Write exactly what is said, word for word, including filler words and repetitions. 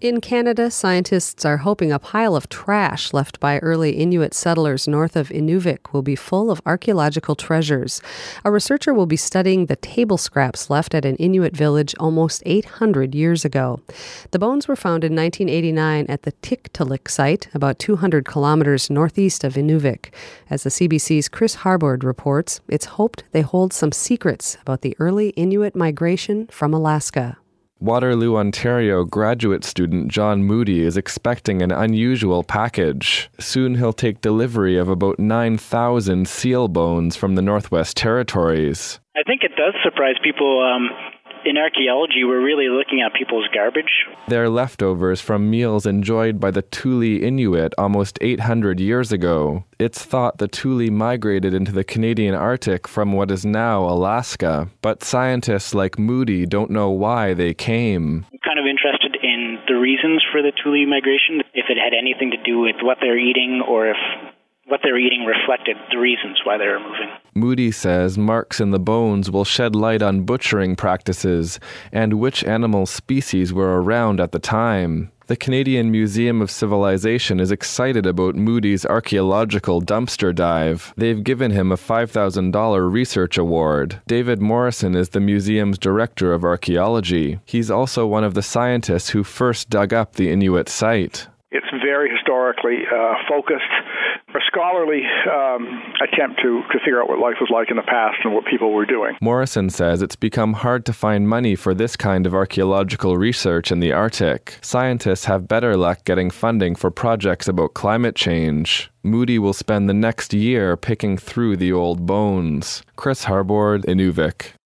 In Canada, scientists are hoping a pile of trash left by early Inuit settlers north of Inuvik will be full of archaeological treasures. A researcher will be studying the table scraps left at an Inuit village almost eight hundred years ago. The bones were found in nineteen eighty-nine at the Tiktaalik site, about two hundred kilometers northeast of Inuvik. As the C B C's Chris Harbord reports, it's hoped they hold some secrets about the early Inuit migration from Alaska. Waterloo, Ontario graduate student John Moody is expecting an unusual package. Soon he'll take delivery of about nine thousand seal bones from the Northwest Territories. I think it does surprise people. Um, in archaeology, we're really looking at people's garbage. They're leftovers from meals enjoyed by the Thule Inuit almost eight hundred years ago. It's thought the Thule migrated into the Canadian Arctic from what is now Alaska, but scientists like Moody don't know why they came. I'm kind of interested in the reasons for the Thule migration, if it had anything to do with what they're eating or if what they're eating reflected the reasons why they were moving. Moody says marks in the bones will shed light on butchering practices and which animal species were around at the time. The Canadian Museum of Civilization is excited about Moody's archaeological dumpster dive. They've given him a five thousand dollars research award. David Morrison is the museum's director of archaeology. He's also one of the scientists who first dug up the Inuit site. It's very historically uh, focused, a scholarly um, attempt to, to figure out what life was like in the past and what people were doing. Morrison says it's become hard to find money for this kind of archaeological research in the Arctic. Scientists have better luck getting funding for projects about climate change. Moody will spend the next year picking through the old bones. Chris Harbord, Inuvik.